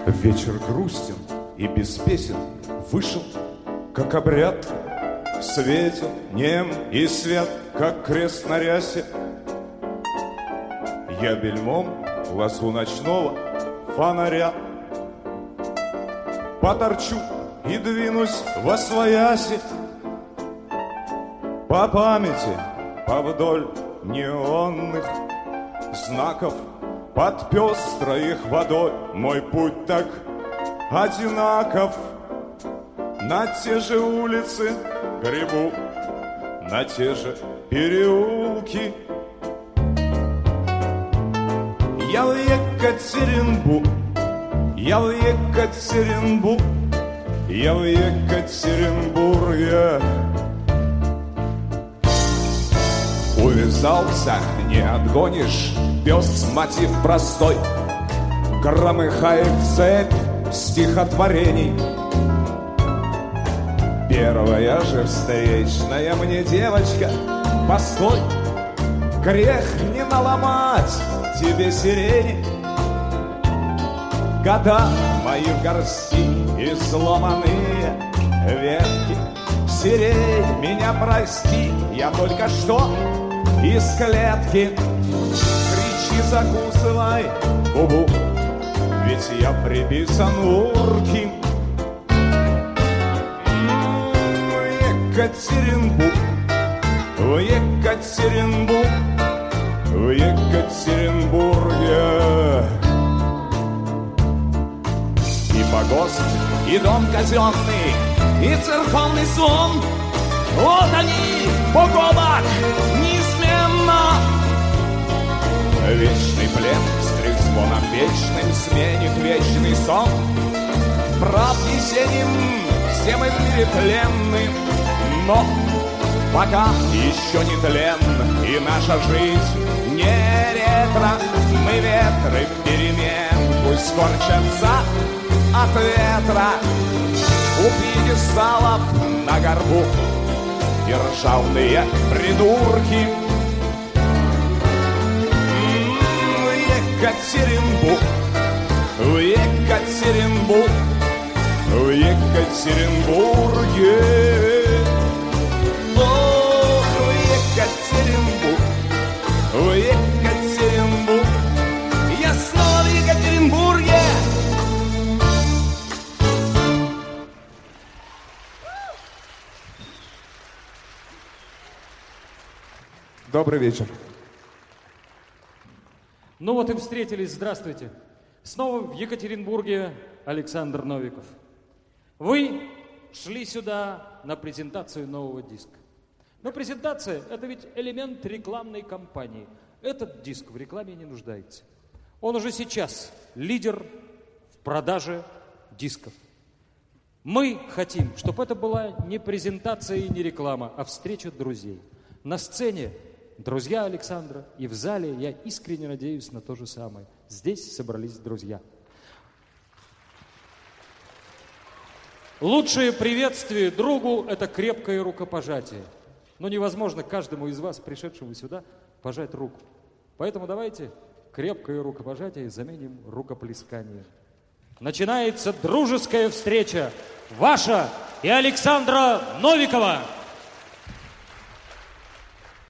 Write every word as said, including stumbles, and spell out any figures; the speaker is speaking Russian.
Вечер грустен и без песен вышел, как обряд. Светил нем и свет, как крест на рясе. Я бельмом лазу ночного фонаря поторчу и двинусь восвояси. По памяти, повдоль неонных знаков, под пестрой их водой мой путь так одинаков. На те же улицы гребу, на те же переулки. Я в Екатеринбург, я в Екатеринбург, я в Екатеринбурге. Увязался, не отгонишь, пес мотив простой, громыхает цепь стихотворений. Первая же встречная мне девочка, постой, грех не наломать тебе сирени. Года мои в горсти изломанные ветки. Сирень, меня прости, я только что из клетки. Кричи, закусывай губу, ведь я приписан урки. В Екатеринбург, в Екатеринбург, в Екатеринбурге. И погост, и дом казенный, и церковный сон, вот они, погонах, неизменно. Вечный плен с трезвоном вечным сменит вечный сон. Прав весенним, все мы в мире пленны, но пока еще не тлен, и наша жизнь не ретро. Мы ветры перемен, пусть скорчатся от ветра. У пьедесталов на горбу державные придурки. В Екатеринбург, в Екатеринбург, в Екатеринбурге. Ох, в Екатеринбург, в Екатеринбург. Я снова в Екатеринбурге. Добрый вечер. Ну вот и встретились. Здравствуйте. Снова в Екатеринбурге Александр Новиков. Вы шли сюда на презентацию нового диска. Но презентация – это ведь элемент рекламной кампании. Этот диск в рекламе не нуждается. Он уже сейчас лидер в продаже дисков. Мы хотим, чтобы это была не презентация и не реклама, а встреча друзей. На сцене друзья Александра, и в зале я искренне надеюсь на то же самое. Здесь собрались друзья. Лучшее приветствие другу – это крепкое рукопожатие. Но невозможно каждому из вас, пришедшему сюда, пожать руку. Поэтому давайте крепкое рукопожатие заменим рукоплесканием. Начинается дружеская встреча ваша и Александра Новикова.